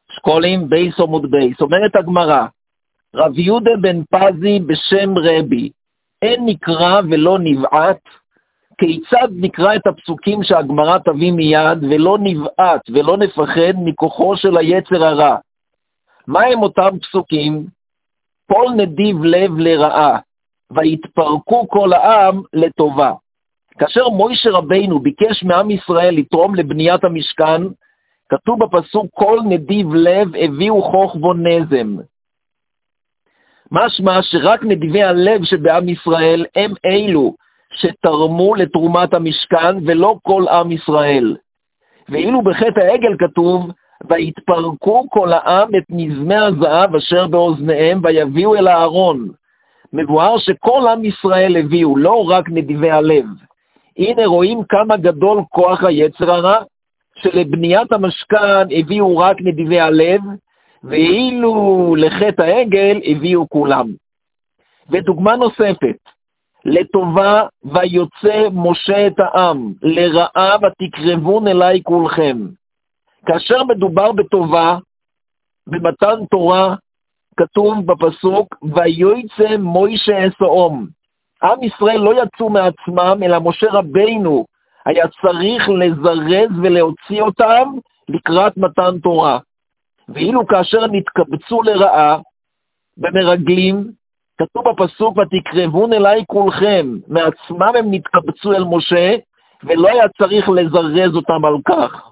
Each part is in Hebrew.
שקולים בייס עמוד בייס. אומרת הגמרא, רב יהודה בן פזי בשם רבי, אין נקרא ולא נבעט, כיצד נקרא את הפסוקים שהגמרא תביא מיד, ולא נבעט ולא נפחד מכוחו של היצר הרע? מה הם אותם פסוקים? פול נדיב לב לרעה, והתפרקו כל העם לטובה. כאשר מוישה רבינו ביקש מעם ישראל לתרום לבניית המשכן, כתוב בפסוק כל נדיב לב הביאו חוכבו נזם. משמע שרק נדיבי הלב שבעם ישראל הם אלו שתרמו לתרומת המשכן ולא כל עם ישראל. ואילו בחטא העגל כתוב והתפרקו כל העם את נזמי הזהב אשר באוזניהם ויביאו אל הארון. מבואר שכל עם ישראל הביאו, לא רק נדיבי הלב. הנה רואים כמה גדול כוח היצר הרע, שלבניית המשכן הביאו רק נדיבי הלב, ואילו לחטא העגל הביאו כולם. ודוגמה נוספת, לטובה ויוצא משה את העם, לרעה ותקרבון אליי כולכם. כאשר מדובר בטובה, במתן תורה, כתוב בפסוק, ויוצא מוישה אסאום. עם ישראל לא יצאו מעצמם, אלא משה רבינו היה צריך לזרז ולהוציא אותם לקראת מתן תורה. ואילו כאשר נתקבצו לרעה במרגלים, כתוב בפסוק, ותקרבון אליי כולכם, מעצמם הם נתקבצו אל משה, ולא היה צריך לזרז אותם על כך.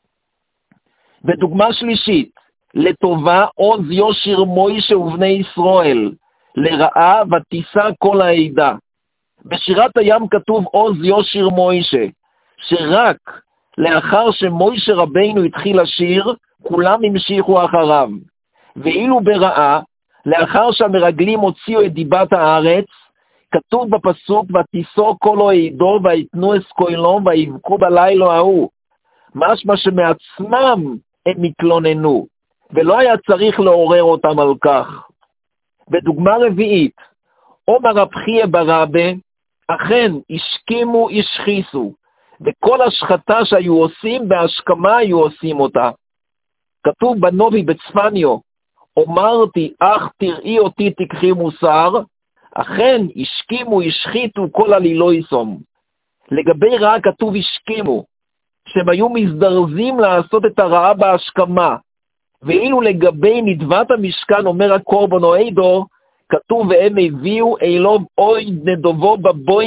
ודוגמה שלישית, לטובה עוז יושיר מוישה ובני ישראל, לרעה ותישא כל העדה. בשירת הים כתוב עוז יושיר מוישה, שרק לאחר שמוישה רבינו התחיל לשיר, כולם המשיכו אחריו. ואילו ברעה, לאחר שהמרגלים הוציאו את דיבת הארץ, כתוב בפסוק, ותישא כל העדו ויתנו אסקוילום ויבכו בלילה ההוא. משמע שמעצמם הם מתלוננו, ולא היה צריך לעורר אותם על כך. בדוגמה רביעית, אומר רב חייא ברבה, אכן השכימו השחיסו, וכל השחתה שהיו עושים בהשכמה היו עושים אותה. כתוב בנובי בצפניו, אמרתי אך תראי אותי תקחי מוסר, אכן השכימו השחיתו כל עלילו יסום. לגבי רעה כתוב השכימו, שהם היו מזדרזים לעשות את הרעה בהשכמה, ואילו לגבי נדבת המשכן אומר הקורבן או עדו, כתוב והם הביאו אלוב אוי נדובו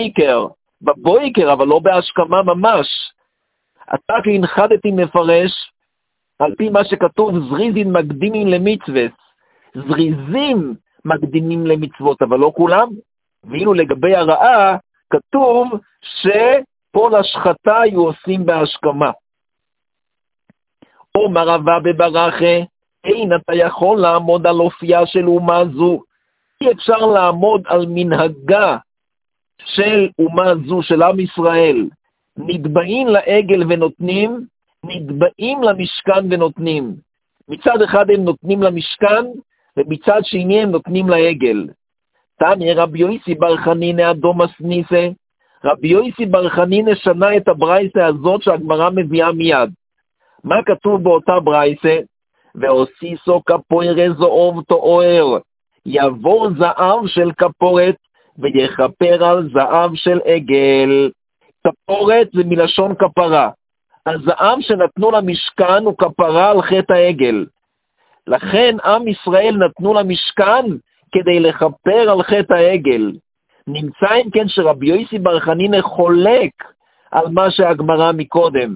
בבויקר, אבל לא בהשכמה ממש. עתה הנחדתי מפרש, על פי מה שכתוב זריזין מקדימים למצוות, זריזים מקדימים למצוות, אבל לא כולם. ואילו לגבי הרעה, כתוב שכל השחתה היו עושים בהשכמה. אומר רבא בברכה, אין אתה יכול לעמוד על אופייה של אומה זו, אי אפשר לעמוד על מנהגה של אומה זו, של עם ישראל. נתבעים לעגל ונותנים, נתבעים למשכן ונותנים. מצד אחד הם נותנים למשכן, ומצד שני הם נותנים לעגל. תניא רבי יוסי בר חנינא אדום הסניסה, רבי יוסי בר חנינא שנה את הברייסה הזאת שהגמרא מביאה מיד. מה כתוב באותה ברייסה? והוסיסו כפוירי זהוב תואר, יבור זהב של כפורת ויכפר על זהב של עגל. כפורת זה מלשון כפרה. הזהב שנתנו למשכן הוא כפרה על חטא העגל. לכן עם ישראל נתנו למשכן כדי לכפר על חטא העגל. נמצא אם כן שרבי יוסי בר חנינא חולק על מה שהגמרא מקודם.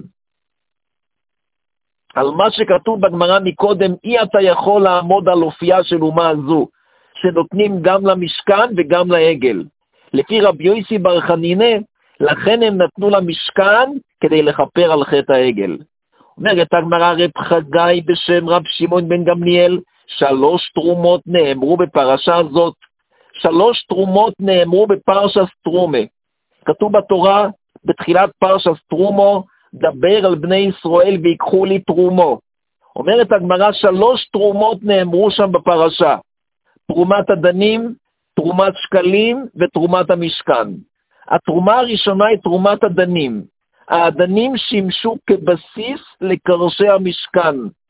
על מה שכתוב בגמרא מקודם, אי אתה יכול לעמוד על אופייה של אומה זו, שנותנים גם למשכן וגם לעגל. לפי רבי יוסי בר חנינא, לכן הם נתנו למשכן כדי לכפר על חטא העגל. אומרת הגמרא רב חגי בשם רב שמעון בן גמליאל, 3 תרומות נאמרו בפרשה הזאת. 3 תרומות נאמרו בפרשת תרומה. כתוב בתורה, בתחילת פרשת תרומו, דבר על בני ישראל ויקחו לי תרומו. אומרת הגמרא 3 תרומות נאמרו שם בפרשה. תרומת הדנים, תרומת שקלים ותרומת המשכן. התרומה הראשונה היא תרומת הדנים. הדנים שימשו כבסיס לקרשי המשכן.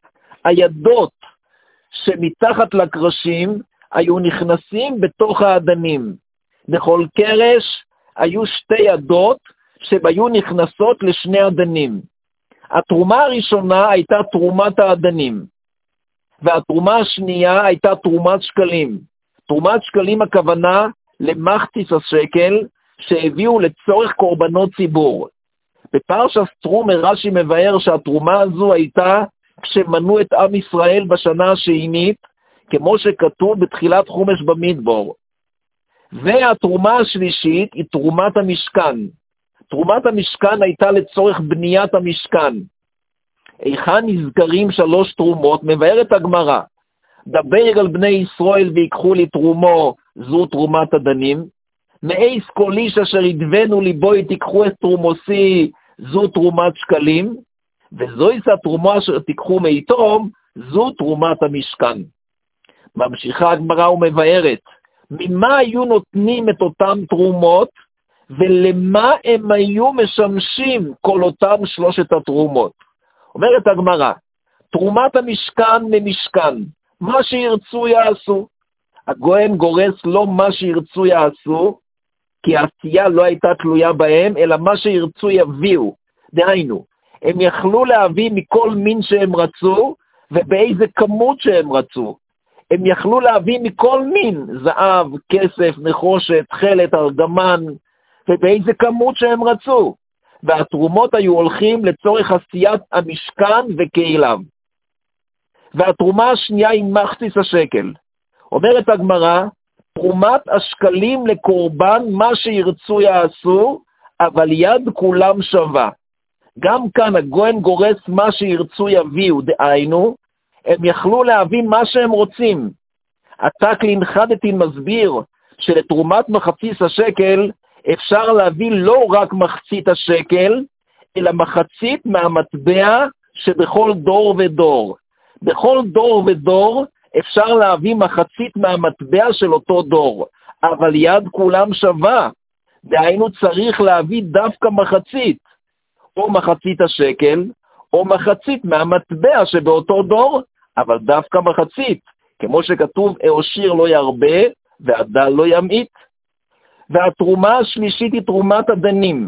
הידות שמתחת לקרשים היו נכנסים בתוך האדנים. בכל קרש היו שתי ידות שהיו נכנסות לשני אדנים. התרומה הראשונה הייתה תרומת האדנים, והתרומה השנייה הייתה תרומת שקלים. תרומת שקלים הכוונה למחציס השקל שהביאו לצורך קורבנות ציבור. בפרשת תרומה רש"י מבאר שהתרומה הזו הייתה כשמנו את עם ישראל בשנה השנית, כמו שכתוב בתחילת חומש במדבר. והתרומה השלישית היא תרומת המשכן. תרומת המשכן הייתה לצורך בניית המשכן. היכן נזכרים 3 תרומות? מבארת הגמרא. דבר על בני ישראל ויקחו לי תרומו, זו תרומת הדנים. מאיס כל איש אשר ידבנו ליבוי תיקחו את תרומוסי, זו תרומת שקלים. וזוהי התרומה אשר תיקחו מאיתום, זו תרומת המשכן. ממשיכה הגמרא ומבארת, ממה היו נותנים את אותם תרומות, ולמה הם היו משמשים כל אותם 3 התרומות. אומרת הגמרא, תרומת המשכן ממשכן, מה שירצו יעשו. הגויין גורס לא מה שירצו יעשו, כי העשייה לא הייתה תלויה בהם, אלא מה שירצו יביאו. דהיינו, הם יכלו להביא מכל מין שהם רצו, ובאיזה כמות שהם רצו. הם יכלו להביא מכל מין, זהב, כסף, נחושת, חלת, ארגמן, ובאיזה כמות שהם רצו. והתרומות היו הולכים לצורך עשיית המשכן וקהיליו. והתרומה השנייה היא מחציס השקל. אומרת הגמרא, תרומת השקלים לקורבן מה שירצו יעשו, אבל יד כולם שווה. גם כאן הגויין גורס מה שירצו יביאו, דהיינו, הם יכלו להביא מה שהם רוצים. התקלין חדתין מסביר שלתרומת מחציס השקל אפשר להביא לא רק מחצית השקל, אלא מחצית מהמטבע שבכל דור ודור. בכל דור ודור אפשר להביא מחצית מהמטבע של אותו דור, אבל יד כולם שווה. דהיינו צריך להביא דווקא מחצית, או מחצית השקל, או מחצית מהמטבע שבאותו דור, אבל דווקא מחצית, כמו שכתוב, העשיר לא ירבה והדל לא ימעיט. והתרומה השלישית היא תרומת הדנים.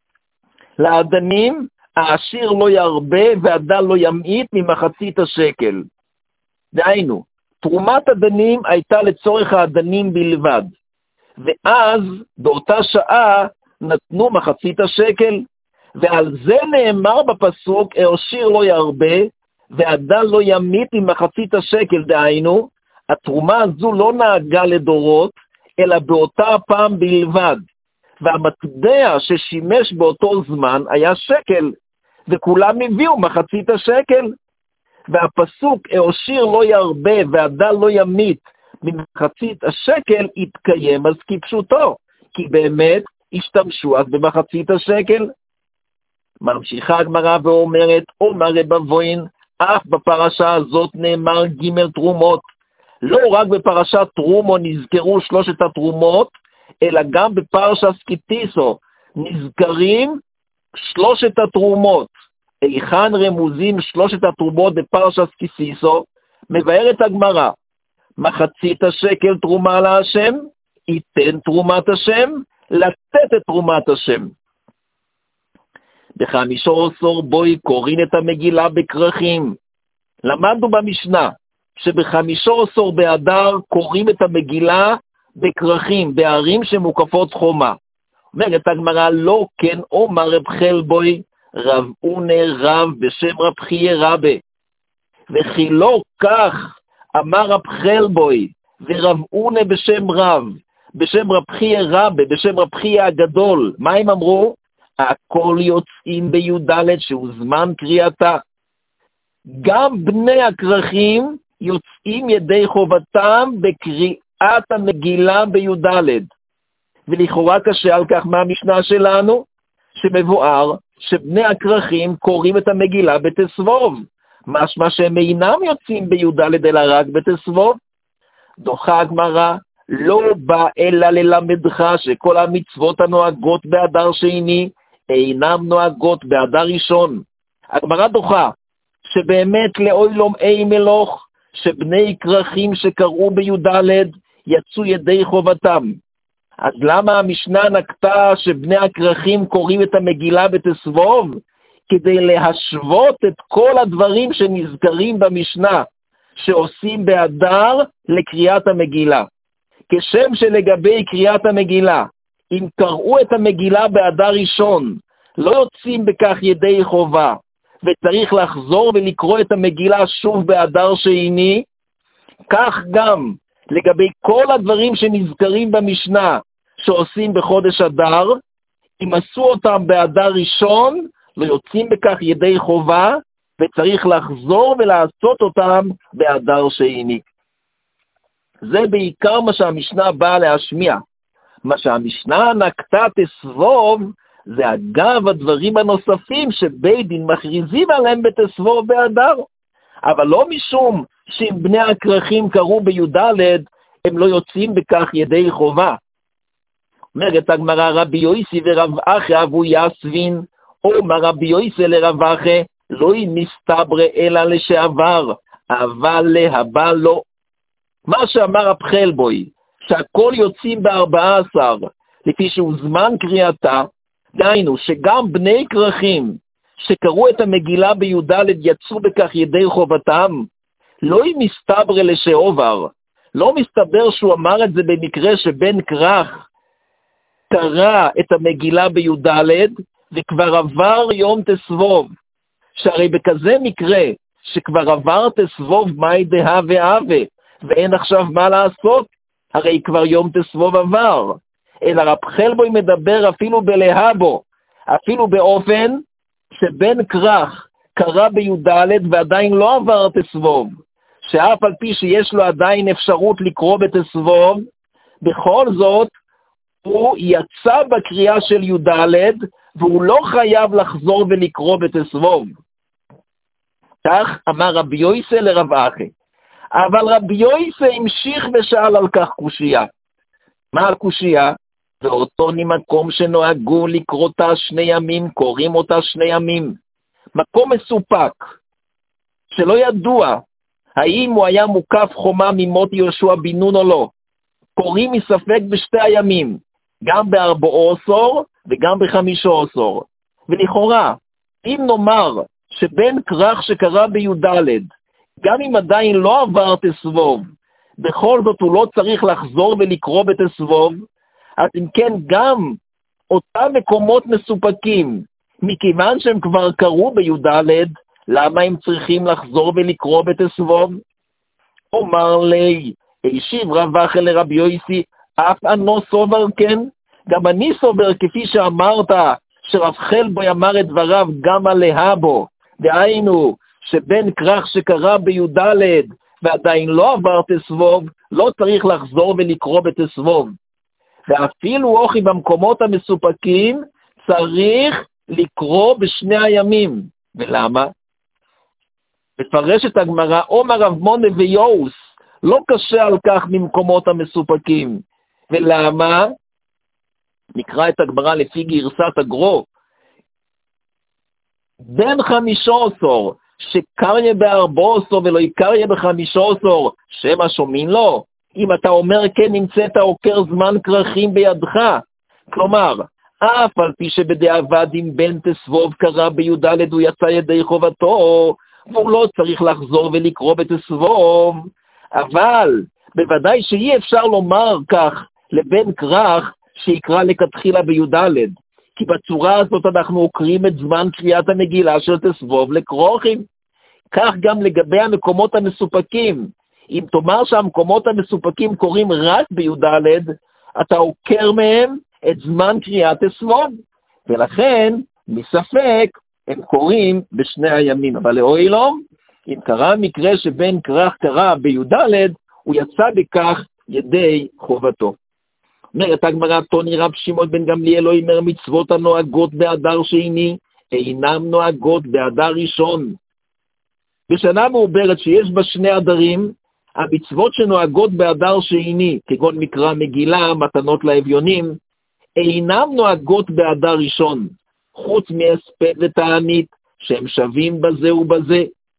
לאדנים העשיר לא ירבה והדל לא ימעיט ממחצית השקל. דהיינו, תרומת הדנים הייתה לצורך האדנים בלבד, ואז באותה שעה נתנו מחצית השקל, ועל זה נאמר בפסוק, העשיר לא ירבה והדל לא ימעיט ממחצית השקל. דהיינו, התרומה הזו לא נהגה לדורות, אלא באותה פעם בלבד, והמטבע ששימש באותו זמן היה שקל, וכולם הביאו מחצית השקל. והפסוק, העשיר לא ירבה והדל לא ימעיט ממחצית השקל, התקיים אז כפשוטו, כי באמת השתמשו אז במחצית השקל. ממשיכה הגמרא ואומרת, אומר רב אבוין, אף בפרשה הזאת נאמר ג' תרומות. לא רק בפרשת תרומו נזכרו 3 התרומות, אלא גם בפרשת סקיטיסו נזכרים 3 התרומות. היכן רמוזים 3 התרומות בפרשת סקיטיסו? מבארת הגמרא, מחצית השקל תרומה להשם, ייתן תרומת השם, לתת את תרומת השם. ב15 בוי קוראים את המגילה בכרכים. למדנו במשנה שב15 באדר קוראים את המגילה בכרכים, בערים שמוקפות חומה. אומרת הגמרא, לא כן אומר רב חלבוי, רב אונה רב בשם רב חייה רבה. וכי לא כך אמר רב חלבוי ורב אונה בשם רב חייה רבה, בשם רב חייה הגדול. מה הם אמרו? הכל יוצאים בי"ד שהוא זמן קריאתה. גם בני הכרכים יוצאים ידי חובתם בקריאת המגילה בי"ד. ולכאורה קשה על כך מהמשנה שלנו, שמבואר שבני הכרכים קוראים את המגילה בתסבוב. משמע שהם אינם יוצאים בי"ד אלא רק בתסבוב. דוחה הגמרא, לא בא אלא ללמדך שכל המצוות הנוהגות באדר שני אינם נוהגות באדר ראשון. הגמרא דוחה שבאמת לאוילום אי מלוך, שבני כרכים שקראו בי"ד יצאו ידי חובתם. אז למה המשנה נקטה שבני הכרכים קוראים את המגילה בתסבוב? כדי להשוות את כל הדברים שנזכרים במשנה, שעושים באדר לקריאת המגילה. כשם שלגבי קריאת המגילה, אם קראו את המגילה באדר ראשון, לא יוצאים בכך ידי חובה, וצריך לחזור ולקרוא את המגילה שוב באדר שני, כך גם לגבי כל הדברים שנזכרים במשנה, שעושים בחודש אדר, אם עשו אותם באדר ראשון, לא יוצאים בכך ידי חובה, וצריך לחזור ולעשות אותם באדר שני. זה בעיקר מה שהמשנה באה להשמיע. מה שהמשנה נקטה תסבוב, זה אגב הדברים הנוספים שבית דין מכריזים עליהם בתסבוב באדר. אבל לא משום שאם בני הכרכים קראו בי"ד, הם לא יוצאים בכך ידי חובה. אומרת הגמרא, רבי יוסי ורב אחי אבו יסבין, אומר רבי יוסי לרב אחי, לא מסתבר אלא לשעבר, אבל להבא לא. מה שאמר הפחל בוי, שהכל יוצאים ב14, לפי שהוא זמן קריאתה, דהיינו שגם בני כרכים שקראו את המגילה בי"ד יצאו בכך ידי חובתם, לא מסתבר לשעבר. לא מסתבר שהוא אמר את זה במקרה שבן כרך קרא את המגילה בי"ד וכבר עבר יום תסבוב, שהרי בכזה מקרה שכבר עבר תסבוב מאי דהה והווה, ואין עכשיו מה לעשות, הרי כבר יום תסבוב עבר. אלא רב חלבוי מדבר אפילו בלהבו, אפילו באופן שבן כרך קרא בי"ד ועדיין לא עבר תסבוב, שאף על פי שיש לו עדיין אפשרות לקרוא בתסבוב, בכל זאת הוא יצא בקריאה של י"ד, והוא לא חייב לחזור ולקרוא בתסבוב. כך אמר רבי יוסי לרב אחי. אבל רבי יוסי המשיך ושאל על כך קושייה. מה הקושייה? ואותו ממקום שנוהגו לקרותה 2 ימים, קוראים אותה 2 ימים. מקום מסופק, שלא ידוע האם הוא היה מוקף חומה ממות יהושע בן נון או לא. קוראים מספק ב2 הימים, גם ב14 וגם ב15. ולכאורה, אם נאמר שבן כרך שקרא בי"ד, גם אם עדיין לא עבר תסבוב, בכל זאת הוא לא צריך לחזור ולקרוא בתסבוב, אז אם כן גם אותם מקומות מסופקים, מכיוון שהם כבר קראו בי"ד, למה הם צריכים לחזור ולקרוא בתסבוב? אומר לי, השיב רב אחי לרבי יוסי, אף אנו סובר כן? גם אני סובר כפי שאמרת, שרב חלבוי אמר את דבריו גם על להבו, דהיינו שבן כרך שקרא בי"ד ועדיין לא עבר תסבוב, לא צריך לחזור ולקרוא בתסבוב. ואפילו אוכי במקומות המסופקים צריך לקרוא ב2 הימים. ולמה? מפרשת הגמרא, אומר רב מונה ויוס, לא קשה על כך ממקומות המסופקים. ולמה? נקרא את הגמרא לפי גרסת הגרו. בין 15 שקריה ב14 ולא יקריה ב15, שמה שומעים לו? אם אתה אומר כן נמצאת עוקר זמן כרכים בידך. כלומר, אף על פי שבדיעבד אם בן תסבוב קרא בי"ד הוא יצא ידי חובתו, והוא לא צריך לחזור ולקרוא בתסבוב. אבל בוודאי שאי אפשר לומר כך לבן כרך שיקרא לכתחילה בי"ד, כי בצורה הזאת אנחנו עוקרים את זמן קריאת המגילה של תסבוב לכרוכים. כך גם לגבי המקומות המסופקים. אם תאמר שהמקומות המסופקים קוראים רק בי"ד, אתה עוקר מהם את זמן קריאת תסבוב. ולכן, מספק, הם קוראים ב2 הימים. אבל לאוילום, אם קרה מקרה שבן כרך קרא בי"ד, הוא יצא בכך ידי חובתו. אומרת הגמרא, תוני רב שמעון בן גמליאל לא אומר מצוות הנוהגות באדר שני, אינם נוהגות באדר ראשון. בשנה מעוברת שיש בה 2 אדרים, המצוות שנוהגות באדר שני, כגון מקרא מגילה, מתנות לאביונים, אינם נוהגות באדר ראשון, חוץ מהספד ותענית, שהם שווים בזה ובזה,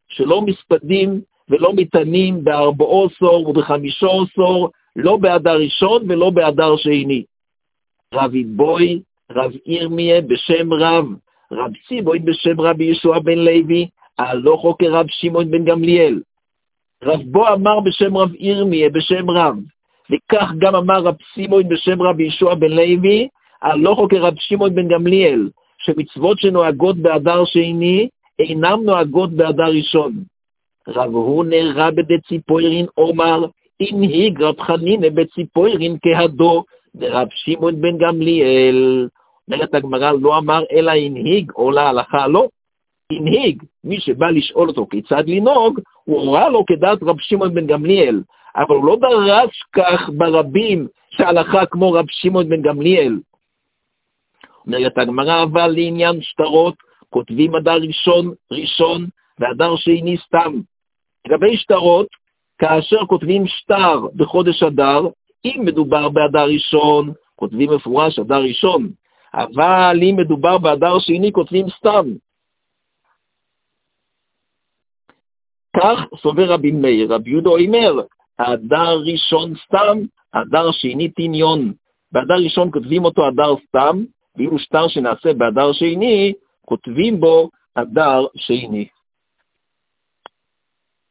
שלא מספדים ולא מתנים ב14 וב15, לא באדר ראשון ולא באדר שני. רב יבוי, רב ירמיה בשם רב, רב ציבוי בשם רבי ישוע בן לוי, הלוכו כרב שמעון בן גמליאל. רב בו אמר בשם רב ירמיה בשם רב, וכך גם אמר רב ציבוי בשם רבי ישוע בן לוי, הלוכו כרב שמעון בן גמליאל, שמצוות שנוהגות באדר שני אינם נוהגות באדר ראשון. רב הונר רבי דציפוירין אומר, הנהיג רב חנינא בציפוירין כהדו דרב שמעון בן גמליאל. אומרת הגמרא, לא אמר אלא הנהיג, או להלכה לא. הנהיג, מי שבא לשאול אותו כיצד לנהוג, הוא הורה לו כדעת רב שמעון בן גמליאל, אבל הוא לא דרש כך ברבים שהלכה כמו רב שמעון בן גמליאל. אומרת הגמרא, אבל לעניין שטרות, כותבים אדר ראשון ואדר שני סתם. לגבי שטרות, כאשר כותבים שטר בחודש אדר, אם מדובר באדר ראשון, כותבים מפורש אדר ראשון, אבל אם מדובר באדר שני, כותבים סתם. כך סובר רבי מאיר. רבי יהודה אומר, האדר ראשון סתם, האדר שני תניון. באדר ראשון כותבים אותו אדר סתם, ואילו שטר שנעשה באדר שני, כותבים בו אדר שני.